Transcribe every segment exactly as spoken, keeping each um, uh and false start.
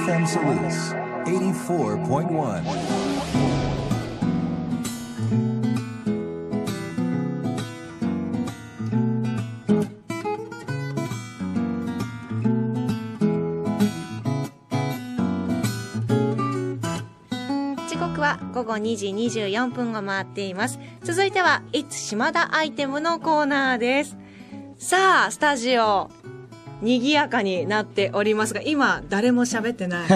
エフエム Salus エイティフォーポイントワン。 午後にじにじゅうよんぷんを回っています。続いては It's 島田アイテムのコーナーです。さあスタジオ賑やかになっておりますが、今誰も喋ってない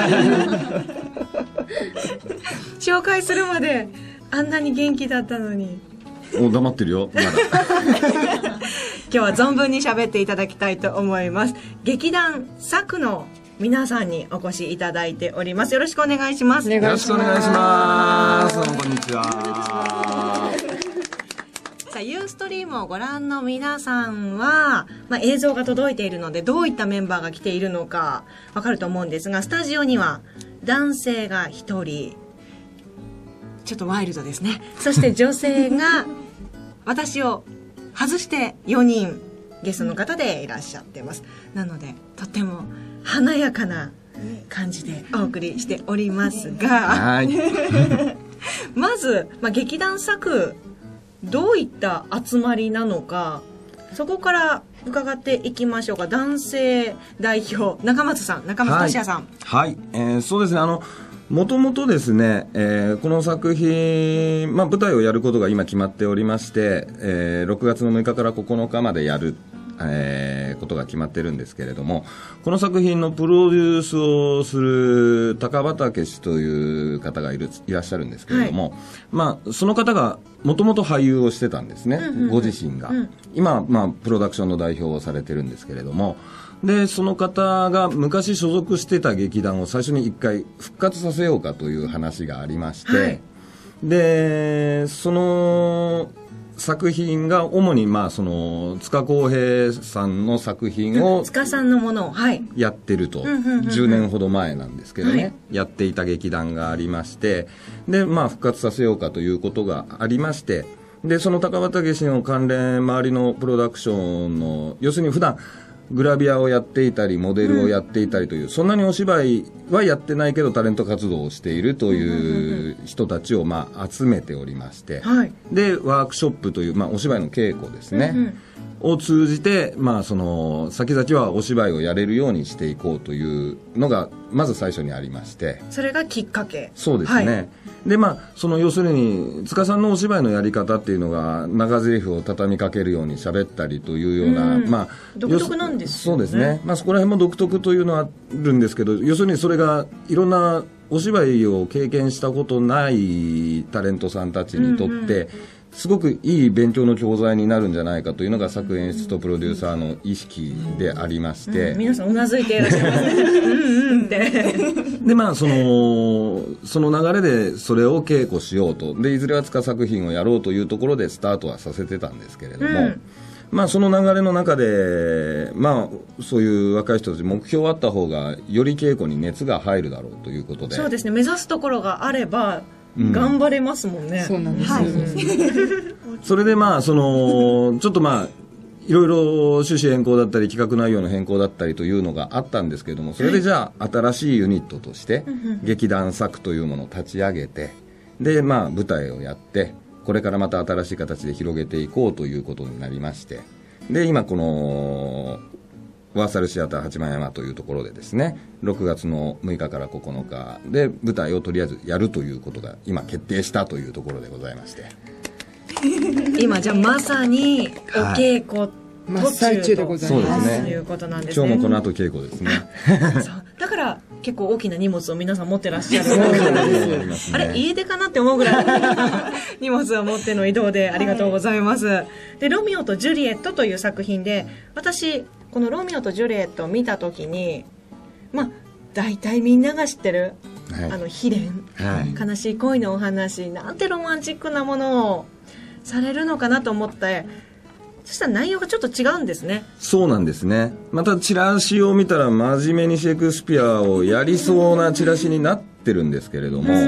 紹介するまであんなに元気だったのに。 お、黙ってるよまだ今日は存分に喋っていただきたいと思います。劇団作の皆さんにお越しいただいております。よろしくお願いします。 よろしくお願いします。どうもこんにちは。 さあユーストリームをご覧の皆さんは、まあ、映像が届いているのでどういったメンバーが来ているのかわかると思うんですが、スタジオには男性がひとり、ちょっとワイルドですね。そして女性が私を外してよにんゲストの方でいらっしゃってます。なのでとっても華やかな感じでお送りしておりますが、はいまず、まあ、劇団作どういった集まりなのか、そこから伺っていきましょうか。男性代表中松さん、中松俊也さん。 はい、はい、えー、そうですね、あのもともとですね、えー、この作品、まあ、舞台をやることが今決まっておりまして、えー、ろくがつのむいかからここのかまでやるえー、ことが決まってるんですけれども、この作品のプロデュースをする高畑氏という方がいるいらっしゃるんですけれども、はい、まあ、その方がもともと俳優をしてたんですね、うんうんうん、ご自身が、うん、今、まあ、プロダクションの代表をされてるんですけれども、でその方が昔所属してた劇団を最初に一回復活させようかという話がありまして、はい、でその作品が主にまあその塚公平さんの作品を塚さんのものをやってると、じゅうねんほど前なんですけどね、はい、やっていた劇団がありまして、でまあ復活させようかということがありまして、でその高畑氏の関連周りのプロダクションの、要するに普段グラビアをやっていたりモデルをやっていたりという、うん、そんなにお芝居はやってないけどタレント活動をしているという人たちをまあ集めておりまして、はい、でワークショップという、まあ、お芝居の稽古ですね、うんうんを通じて、まあ、その先々はお芝居をやれるようにしていこうというのがまず最初にありまして、 それがきっかけ。 そうですね、はい、でまあその要するに塚さんのお芝居のやり方っていうのが長台詞を畳みかけるように喋ったりというような、うん、まあ独特なんですよね。 そうですね、まあ、そこら辺も独特というのはあるんですけど、要するにそれがいろんなお芝居を経験したことないタレントさんたちにとって、うんうん、すごくいい勉強の教材になるんじゃないかというのが作演出とプロデューサーの意識でありまして、 うん、皆さんうなずいていらっしゃいますねうんうんってでまあそのその流れでそれを稽古しようと、でいずれは塚作品をやろうというところでスタートはさせてたんですけれども、うん、まあその流れの中で、まあそういう若い人たち目標あった方がより稽古に熱が入るだろうということで、 そうですね、目指すところがあれば頑張れますもんね、うん、 そうなんですよ、はい、 それでまあそのちょっとまあいろいろ趣旨変更だったり企画内容の変更だったりというのがあったんですけれども、それでじゃあ新しいユニットとして劇団作というものを立ち上げて、でまあ舞台をやってこれからまた新しい形で広げていこうということになりまして、で今このワーサルシアター八幡山というところでですね、ろくがつのむいかからここのかで舞台をとりあえずやるということが今決定したというところでございまして今じゃあまさにお稽古、はい、 真っ最中でございます。 そうですね、 いうことなんですね。 今日もこの後稽古ですねそうだから結構大きな荷物を皆さん持ってらっしゃるそうです、ね、あれ家出かなって思うぐらい荷物を持っての移動でありがとうございます、はい、でロミオとジュリエットという作品で、私このロミオとジュリエットを見たときに、まあ大体みんなが知ってる、はい、あの悲恋、はい、悲しい恋のお話、なんてロマンチックなものをされるのかなと思って、そしたら内容がちょっと違うんですね。 そうなんですね。またチラシを見たら真面目にシェイクスピアをやりそうなチラシになってるんですけれども、うん、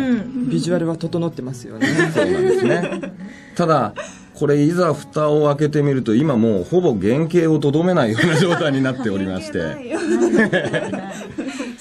ビジュアルは整ってますよねそうなんですね。ただこれいざ蓋を開けてみると今もうほぼ原型をとどめないような状態になっておりましてそ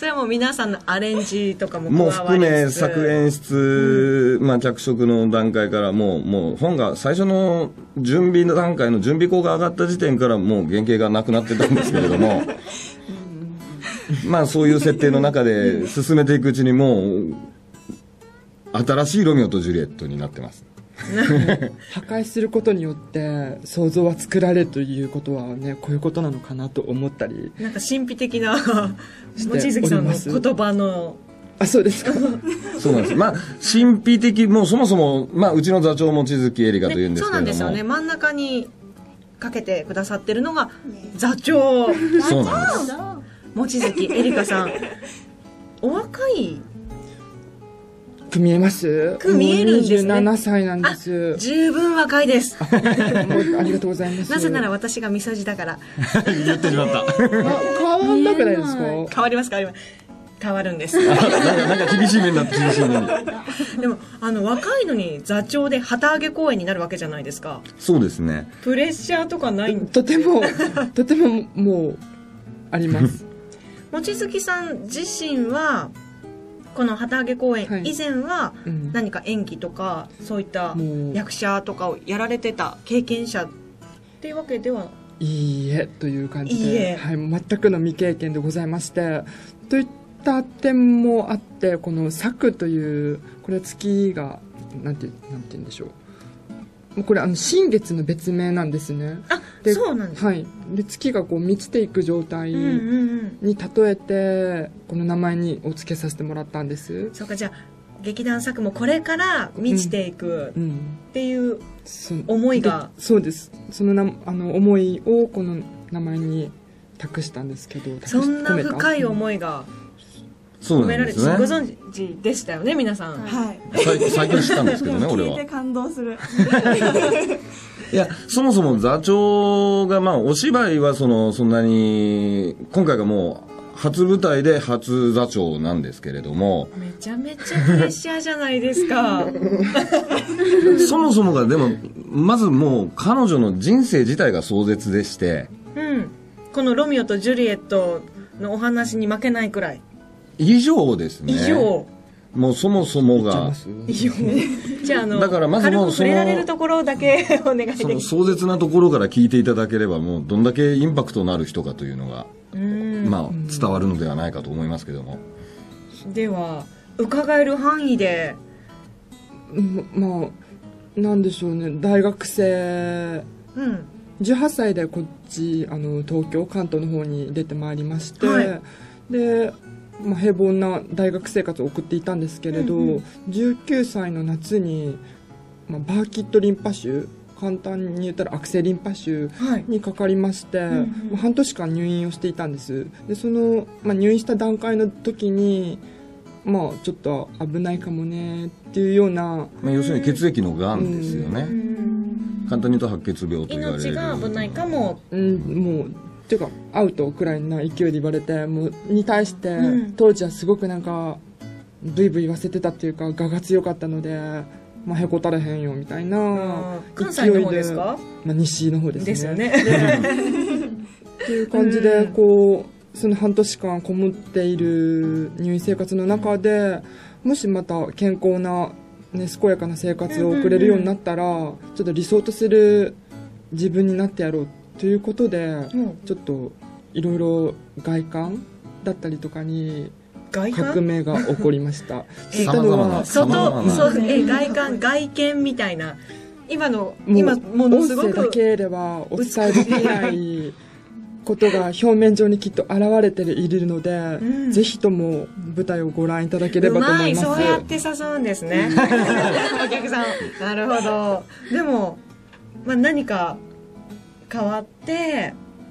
それはもう皆さんのアレンジとかも加もうわりつつ含め作演出、まあ、脚色の段階からもうもう本が最初の準備段階の準備稿が上がった時点からもう原型がなくなってたんですけれどもまあそういう設定の中で進めていくうちにもう新しいロミオとジュリエットになってます。 破壊することによって想像は作られるということはね、こういうことなのかなと思ったり、 なんか神秘的なして望月さんのおります言葉のあ、そうですか。 そうなんです。まあ神秘的、もうそもそも、まあ、うちの座長望月絵里香というんね、 ですけれども、 そうなんですよね。真ん中にかけてくださってるのが座長そうなんです。 望月絵里香さん、お若いく見えますく見えるんですねもうにじゅうななさいなんです。 十分若いですもうありがとうございます。 なぜなら私がみそじだから言ってしまった。 あ変わんなくないですか？ 変わります変わります変わるんですなんかなんか厳しい目になって厳しい目に。 でもあの若いのに座長で旗揚げ公演になるわけじゃないですか。 そうですね。 プレッシャーとかないんとてもとてももうあります。 望月さん自身はこの旗揚げ公演はい以前はうん何か演技とかそういったもう役者とかをやられてた経験者っていうわけではいいえという感じいいえで、はい、もう全くの未経験でございまして、といった点もあって、この作というこれは月がなんてなんて言うんでしょう。もうこれあの新月の別名なんですね。 あでそうなんですか、 はい。で月がこう満ちていく状態うんうんうんに例えてこの名前にお付けさせてもらったんです。 そうか、じゃあ劇団作もこれから満ちていくうん。 っていうそ思いが、 でそうです。そのなあの思いをこの名前に託したんですけど、託しそんな込めた深い思いがそう込められて、 なんですね。 ご存知でしたよね皆さん、 はい。 最最近知ったんですけどね、俺は。 聞いて感動する。 いや、そもそも座長が、まあ、お芝居はその、そんなに、今回がもう、初舞台で初座長なんですけれども、 めちゃめちゃプレッシャーじゃないですかそもそもが、でも、まずもう、彼女の人生自体が壮絶でして、 うんこのロミオとジュリエットのお話に負けないくらい以上ですね。 以上、 もうそもそもが言っちゃいま、す以上じゃああのだからまずもう軽く触れられるところだけお願いできそのます壮絶なところから聞いていただければ、もう、どんだけインパクトのある人かというのが、 うんまあ、伝わるのではないかと思いますけども。 では伺える範囲でうんまあなんでしょうね、大学生うんじゅうはっさいでこっちあの東京関東の方に出てまいりまして、 はいで、まあ、平凡な大学生活を送っていたんですけれど、 うんうんじゅうきゅうさいの夏に、まあ、バーキットリンパ腫、簡単に言ったら悪性リンパ腫はいにかかりまして、 んうんもう半年間入院をしていたんです。でその、まあ、入院した段階の時に、まあ、ちょっと危ないかもねっていうような、 まあ、要するに血液のがんですよね。 うん簡単に言うと白血病と言われる。 命が危ないかもうん、もうっていうかアウトくらいな勢いで言われて、もうに対して、 うん当時はすごくなんかブイブイ言わせてたっていうか、我が強かったので、まあ、へこたれへんよみたいなあー関西の方ですか？ まあ、西の方ですねですよねっていう感じで、こうその半年間こもっている入院生活の中で、もしまた健康な、ね、健やかな生活を送れるようになったら、ちょっと理想とする自分になってやろうということで、 んちょっといろいろ外観だったりとかに外革観命が起こりましたえ様々な様々な外そうえ外観外見みたいな今のもう今ものすご音声だくけではお伝えできないことが表面上にきっと現れているので、 んぜひとも舞台をご覧いただければと思います。 うまいそうやって誘うんですねお客さんなるほど。でも、まあ、何か変わって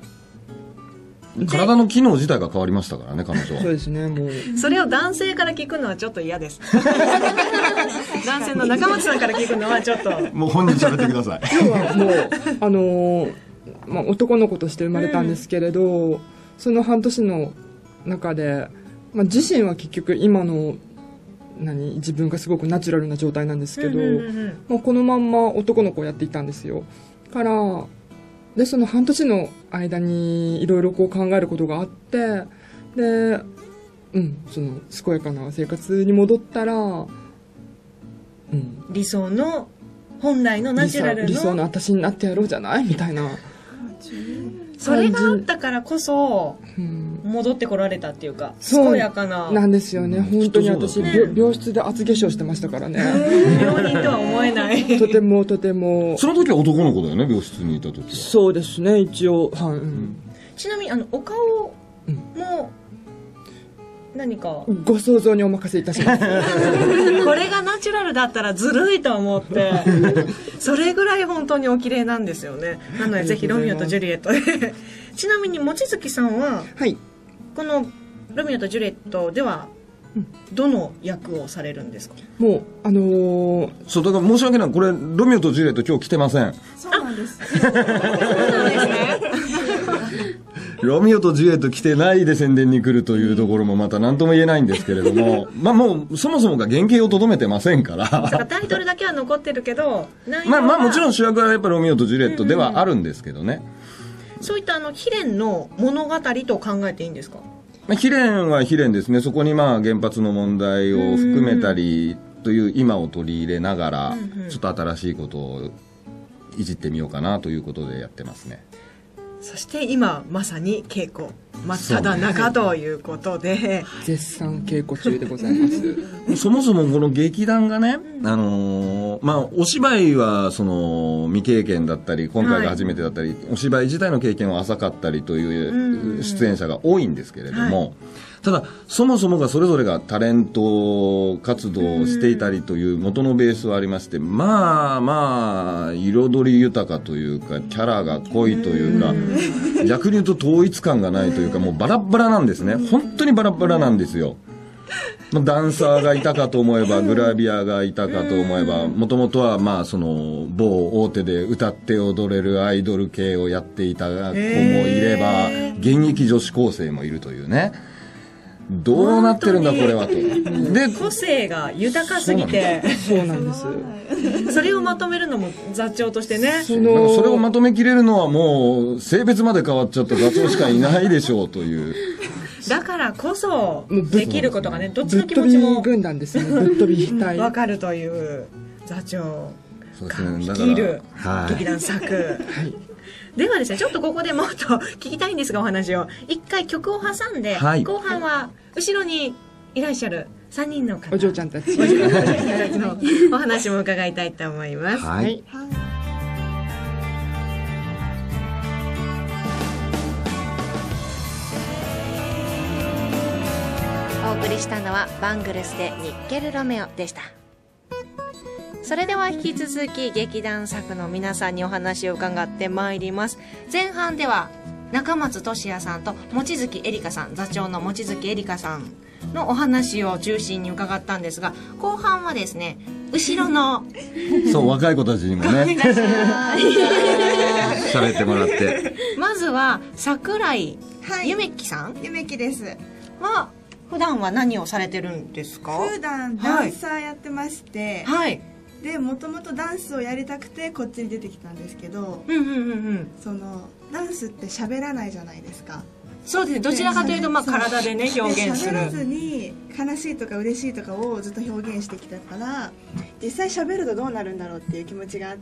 体の機能自体が変わりましたからね、彼女は。 そうですね、もうそれを男性から聞くのはちょっと嫌です男性の中松さんから聞くのはちょっともう本人喋ってください。 今日はもうあのーまあ、男の子として生まれたんですけれど、その半年の中で、まあ、自身は結局今の何自分がすごくナチュラルな状態なんですけど、 うんうんうんうんまあ、このまんま男の子をやっていたんですよ。からでその半年の間にいろいろこう考えることがあって、でうん、その健やかな生活に戻ったら、うん、 理想の本来のナチュラルの理想の私になってやろうじゃないみたいな。 それがあったからこそ戻ってこられたっていうか、健やかななんですよね。本当に私、 ね、 病室で厚化粧してましたからね。 病人とは思えないとてもとても。 その時は男の子だよね、病室にいた時は。 そうですね、一応、はい、うん、 ちなみにあのお顔も何か、 うん、ご想像にお任せいたしますこれがナチュラルだったらずるいと思ってそれぐらい本当にお綺麗なんですよね。なのでぜひロミオとジュリエットでちなみに望月さんは、はい、このロミオとジュリエットではどの役をされるんですか？ もうあのー、 そうだから申し訳ない、これロミオとジュリエット今日来てません。 そうなんですそうなんですねロミオとジュリエット来てないで宣伝に来るというところもまた何とも言えないんですけれどもまあもうそもそもが原型をとどめてませんからタイトルだけは残ってるけどまあまあもちろん主役はやっぱりロミオとジュリエットではあるんですけどね、 うんうん、そういったあの悲恋の物語と考えていいんですか？ まあ、悲恋は悲恋ですね。そこにまあ原発の問題を含めたりという今を取り入れながら、ちょっと新しいことをいじってみようかなということでやってますね。 そして今まさに稽古真っただ中ということで絶賛稽古中でございますそもそもこの劇団がね、あのー、まあお芝居はその未経験だったり今回が初めてだったり、はい、お芝居自体の経験は浅かったりという出演者が多いんですけれども、はい、ただそもそもがそれぞれがタレント活動をしていたりという元のベースはありまして、まあまあ彩り豊かというかキャラが濃いというか、逆に言うと統一感がないというか、もうバラバラなんですね。本当にバラバラなんですよ。ダンサーがいたかと思えばグラビアがいたかと思えば、もともとはまあその某大手で歌って踊れるアイドル系をやっていた子もいれば、現役女子高生もいるというね。どうなってるんだこれはと。 で個性が豊かすぎてそうなんですそれをまとめるのも座長としてね、 そのそれをまとめきれるのはもう性別まで変わっちゃった座長しかいないでしょうというだからこそできることがね、どっちの気持ちもぶっ飛び軍団ですね。ぶっ飛びたい分かるという座長が率いる劇団作、はいではですね、ちょっとここでもっと聞きたいんですがお話を一回曲を挟んで、はい、後半は後ろにいらっしゃるさんにんの方お嬢ちゃんたちお嬢ちゃんたちのお話も伺いたいと思います。はい、はい、お送りしたのはバングルスでニッケルロメオでした。それでは引き続き劇団作の皆さんにお話を伺ってまいります。前半では中松俊也さんと望月絵里香さん、座長の望月絵里香さんのお話を中心に伺ったんですが、後半はですね、後ろのそう若い子たちにもね喋ってもらって、 まずは桜井ゆめきさん、 ゆめきですは普段は何をされてるんですか？ 普段ダンサーやってまして、 はい、はいでもともとダンスをやりたくてこっちに出てきたんですけど、 うんうんうんうん、 そのダンスって喋らないじゃないですか。 そうですね、どちらかというとまあ体でね表現する。 喋らずに悲しいとか嬉しいとかをずっと表現してきたから、実際喋るとどうなるんだろうっていう気持ちがあって、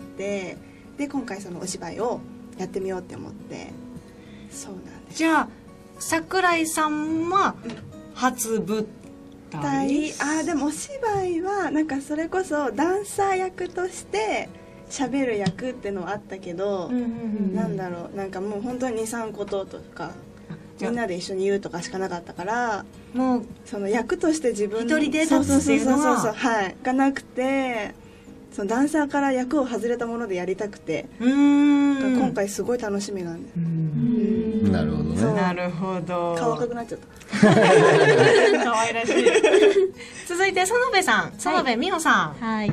で今回そのお芝居をやってみようって思って。そうなんです。 じゃあ桜井さんは初舞台、 あでもお芝居はなんかそれこそダンサー役として喋る役ってのはあったけど、うんうんうん、なんだろう、なんかもう本当ににさんこととかみんなで一緒に言うとかしかなかったから、もうその役として自分一人で立つっていうのははいがなくて、そのダンサーから役を外れたものでやりたくて、 うーん今回すごい楽しみなんで。うーんなるほどね。 なるほど。 顔赤くなっちゃった。 可愛らしい。続いて園部さん、園部美穂さん。 はい。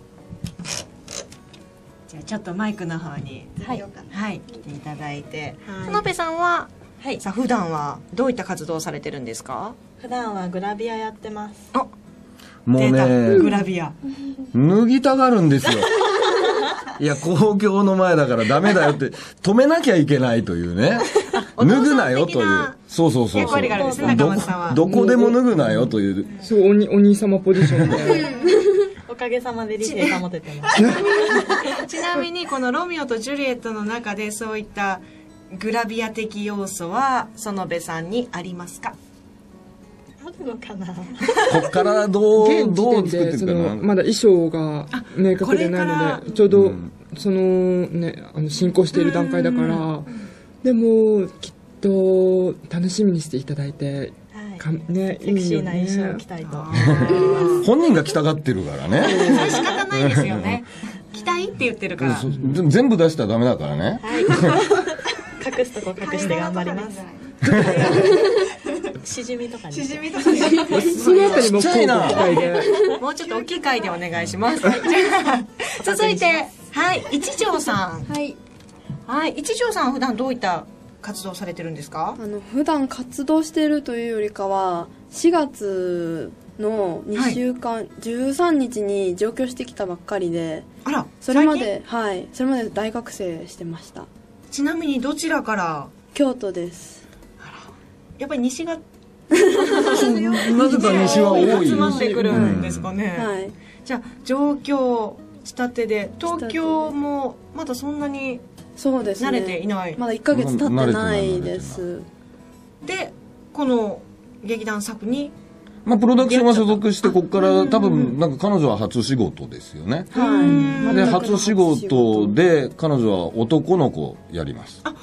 じゃあちょっとマイクの方に、 はい、 はい、来ていただいて、園部さんは、はい、さあ普段はどういった活動をされてるんですか？ 普段はグラビアやってます。 あ、 もうね、 グラビア脱ぎたがるんですよ。いや公共の前だからダメだよって止めなきゃいけないというね。 お脱ぐ父さなんよという的なそうそうそう役割があるんですね、 ど中松さんは。 どこでも脱ぐなよというそうおにお兄様ポジションでおかげさまで理性保ててますちなみにこのロミオとジュリエットの中でそういったグラビア的要素は園部さんにありますか？ あるのかな。 こっからどう現時どう点でそ作っていくかなのまだ衣装が明確でないのでちょうど、 うん、 そのねあの進行している段階だから、でもきっと楽しみにしていただいて、かねセクシーな衣装を着たいと本人が着たがってるからね仕方ないですよね。着たいって言ってるから。 そう全部出したらダメだからね、 はい隠すとこ隠して頑張りますしじみとかにしじみとかそのあたりもちっちゃいな交互期待でもうちょっと大きい回でお願いします。じゃあ続いて、はい、一条さん。 はい、 はい、一条さんは普段どういった活動されてるんですか？ あの普段活動しているというよりかはしがつのにしゅうかん、はい、じゅうさんにちに上京してきたばっかりで、 あら、 それまではいそれまで大学生してました。 ちなみにどちらから？ 京都です。 あら、やっぱり西がなぜか西は多い集まってくるんですかね、 うんはい、 じゃあ上京したてで東京もまだそんなにそうですね慣れていない、 まだいっかげつ経ってないです。 でこの劇団作にまあ、プロダクションは所属してここから多分なんか彼女は初仕事ですよね、 はい、 で初仕事で彼女は男の子やります。あ、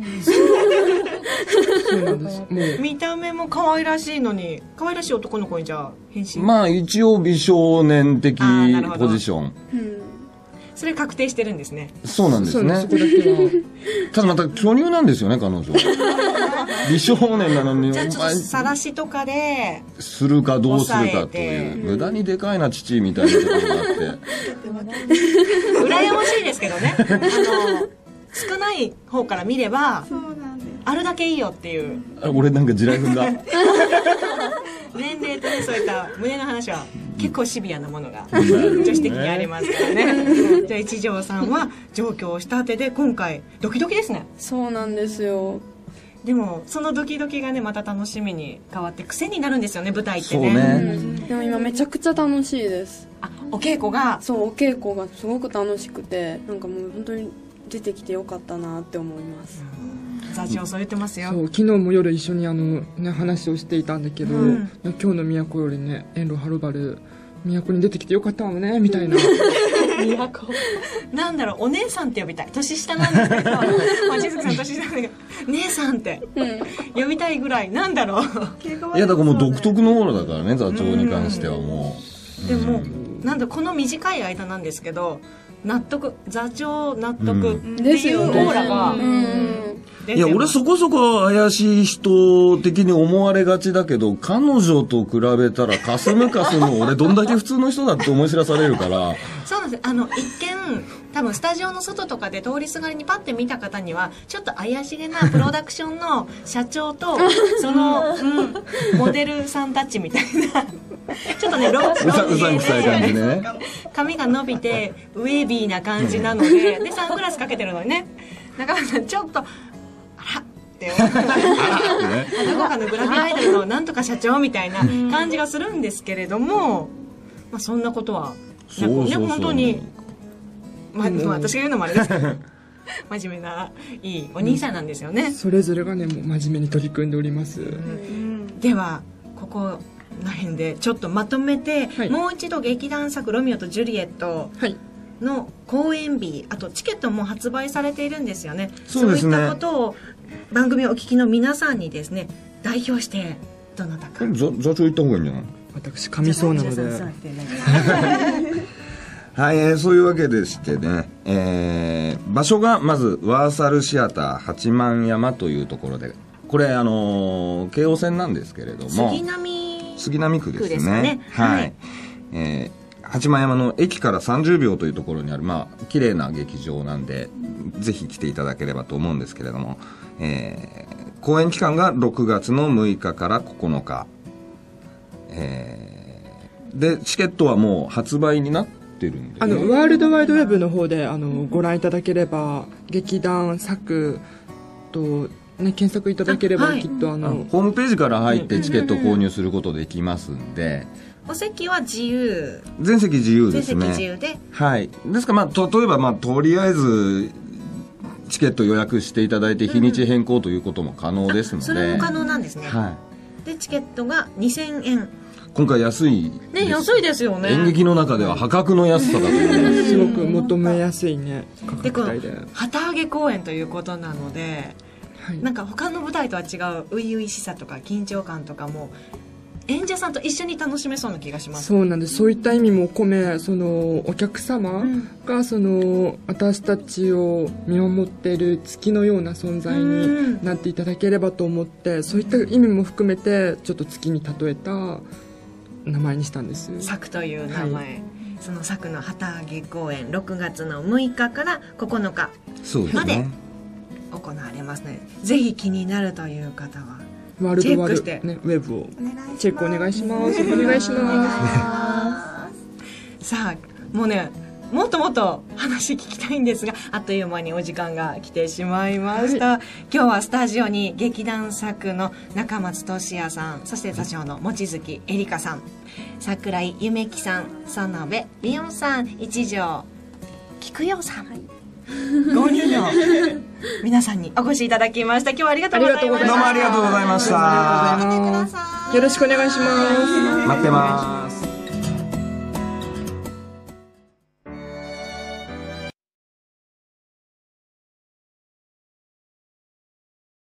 そうなんです。もう見た目も可愛らしいのに可愛らしい男の子にじゃあ変身。 まあ一応美少年的ポジション、 うん、 それ確定してるんですね。 そうなんですね。 そこだけはただまた巨乳なんですよね彼女美少年なのにじゃあちょっと晒しとかでするかどうするかという無駄にでかいな父みたいなところがあって羨ましいですけどねあの少ない方から見ればそうなんです。 あるだけいいよっていう。 あ俺なんか地雷踏んだ年齢とねそういった胸の話は結構シビアなものが女子的にありますからねじゃあ一条さんは上京したてで今回ドキドキですね。 そうなんですよ。 でもそのドキドキがねまた楽しみに変わって癖になるんですよね舞台ってね。 そうね、 うん、でも今めちゃくちゃ楽しいです。 あ、お稽古がそうお稽古がすごく楽しくてなんかもう本当に出てきてよかったなって思います。 座長そう言ってますよ。 そう昨日も夜一緒にあの、ね、話をしていたんだけど、うん、今日の都よりね遠路はるばる都に出てきてよかったわねみたいな都なんだろうお姉さんって呼びたい。年下なんですけどまあ千鶴さん年下なんだけど姉さんって、うん、呼びたいぐらいなんだろういやだからもう独特のオーラだからね座長に関してはもう、 うん、でもなんだこの短い間なんですけど納得座長納得っていうオーラが、うんうんいや俺そこそこ怪しい人的に思われがちだけど彼女と比べたらかすむかすむ俺どんだけ普通の人だって思い知らされるからそうなんです。あの一見多分スタジオの外とかで通りすがりにパッて見た方にはちょっと怪しげなプロダクションの社長とその、うん、モデルさんたちみたいなちょっとねロンうさうさんくさい感じでね髪が伸びてウェービーな感じなのででサングラスかけてるのにね中村さんちょっとあらってどこかのグラビアアイドルのなんとか社長みたいな感じがするんですけれども、まあ、そんなことはなくね本当に、まあ、まあ私が言うのもあれですけど真面目ないいお兄さんなんですよね、 うん、それぞれがねもう真面目に取り組んでおります、うんうん、ではここら辺でちょっとまとめて、はい、もう一度劇団作ロミオとジュリエット、はいの公演日あとチケットも発売されているんですよね。 そうですね。 そういったことを番組をお聞きの皆さんにですね代表してどなたか座座長行った方がいいんじゃない？ 私噛みそうなのではい、えー、そういうわけでしてね、えー、場所がまずワーサルシアター八幡山というところでこれあのー、京王線なんですけれども杉並杉並区ですね。 ですかね。 はい、 はいえー八幡山の駅からさんじゅうびょうというところにあるまあ綺麗な劇場なんでぜひ来ていただければと思うんですけれども、えー、公演期間がろくがつのむいかからここのか、えー、でチケットはもう発売になってるんで、ね、 あのワールドワイドウェブの方であのご覧いただければ劇団作とね、検索いただければきっとあの、 あのホームページから入ってチケットを購入することできますんで、 お席は自由、 全席自由ですね。 全席自由で、 はい。ですから、まあ、例えば、まあ、とりあえずチケット予約していただいて日にち変更ということも可能ですので、 それも可能なんですね。 はい。 でチケットがにせんえん。 今回安いね、安いですよね。 演劇の中では破格の安さだと思いますすごく求めやすいね価でこの格帯で、 旗揚げ公演ということなので、 はい、 なんか他の舞台とは違う初々しさとか緊張感とかも演者さんと一緒に楽しめそうな気がします。 そうなんです。そういった意味も込め、そのお客様がその私たちを見守っている月のような存在になっていただければと思って、そういった意味も含めてちょっと月に例えた名前にしたんです。 作という名前、 はい、 その作の旗揚げ公演ろくがつのむいかからここのかまで行われますので、ぜひ気になるという方はワールドワールド、 チェックして、 ね、ウェブをチェックお願いします。お願いします。 さあもうね、もっともっと話聞きたいんですが、あっという間にお時間が来てしまいました、はい、今日はスタジオに劇団作の中松俊也さん、そして座長の望月絵里香さん、桜井夢樹さん、園部美音さん、一条菊代さん、はい、ごにんの皆さんにお越しいただきました。今日はありがとうございました。 どうもありがとうございました。 よろしくお願いします。 待ってます。